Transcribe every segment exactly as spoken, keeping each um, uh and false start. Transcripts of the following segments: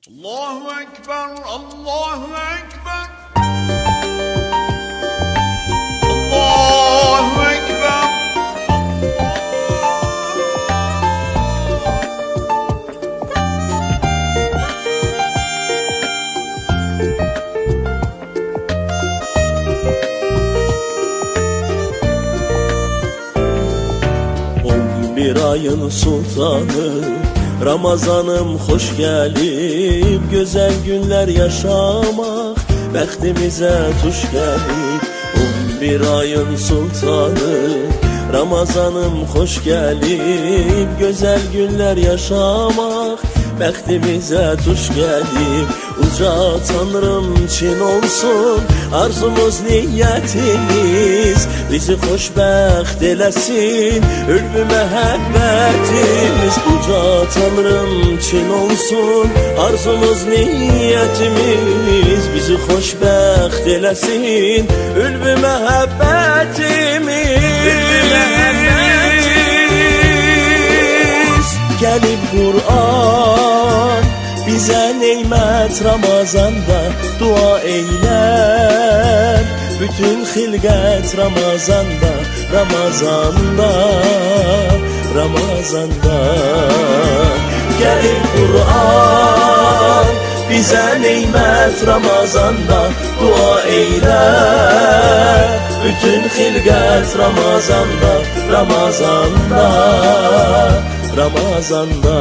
Allahu Ekber, Allahu Ekber. Allahu Ekber. On bir ayın sultanı Ramazanım hoş gelip güzel günler yaşamak bəxtimizə tuş gəlib. On bir ayın sultanı Ramazanım hoş gelip güzel günler yaşamak bəxtimizə tuş gəlib. Uca Tanrım Çin olsun arzumuz niyetimiz, bizi xoşbəxt eləsin ülvi məhəbbətimiz. Uca Tanrım Çin olsun arzumuz niyetimiz, bizi xoşbəxt eləsin ülvi məhəbbətimiz. Gəlib Qur'an bizə neymət Ramazanda, dua eylər bütün xilqət Ramazanda, Ramazanda, Ramazanda. Gəlib Qur'an bizə neymət Ramazanda, dua eylər bütün xilqət Ramazanda, Ramazanda, Ramazanda.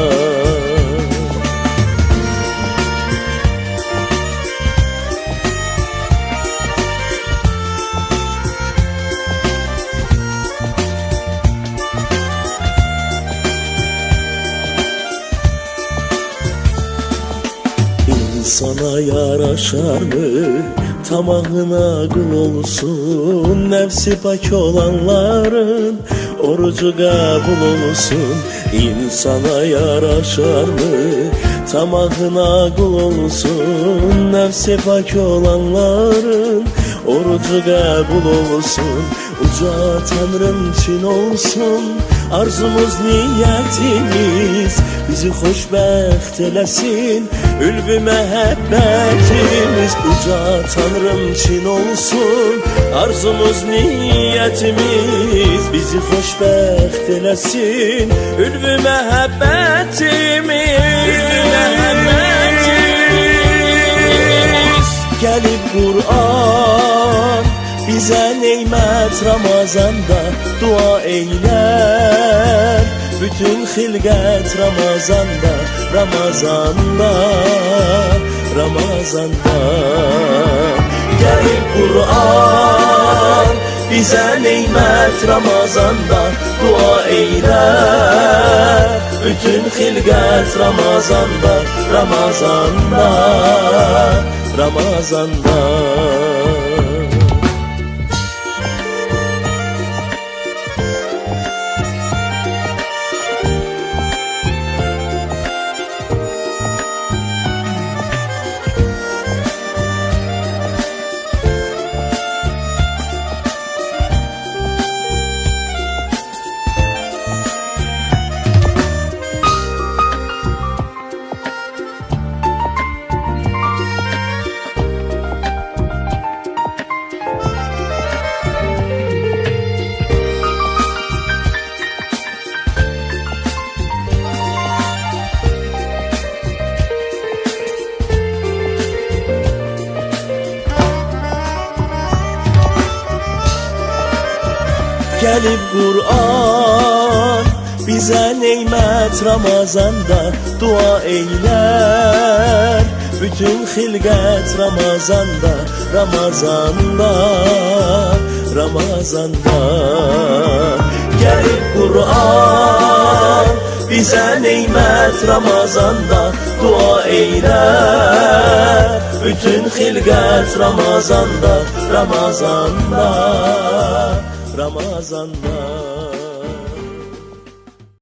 İnsana yaraşar mı tamahına kul olsun, nefsi pak olanların orucu kabul olsun. İnsana yaraşar mı tamahına kul olsun, nefsi pak olanların orucu kabul olsun. Uca Tanrım Çin olsun arzumuz niyetimiz, bizi xoşbəxt eləsin ülvi məhəbbətimiz. Uca Tanrım Çin olsun arzumuz niyetimiz, bizi xoşbəxt eləsin ülvi məhəbbətimiz. Gəlib Qur'an bizə neymət Ramazanda, dua eylər bütün xilqət Ramazanda, Ramazanda, Ramazanda. Gəlib Qur'an bizə neymət Ramazanda, dua eylər bütün xilqət Ramazanda, Ramazanda, Ramazanda. Gəlib Qur'an bizə neymət Ramazanda, dua eylər bütün xilqət Ramazanda, Ramazanda, Ramazanda. Gəlib Qur'an bizə neymət Ramazanda, dua eylər bütün xilqət Ramazanda, Ramazanda, Ramazanda.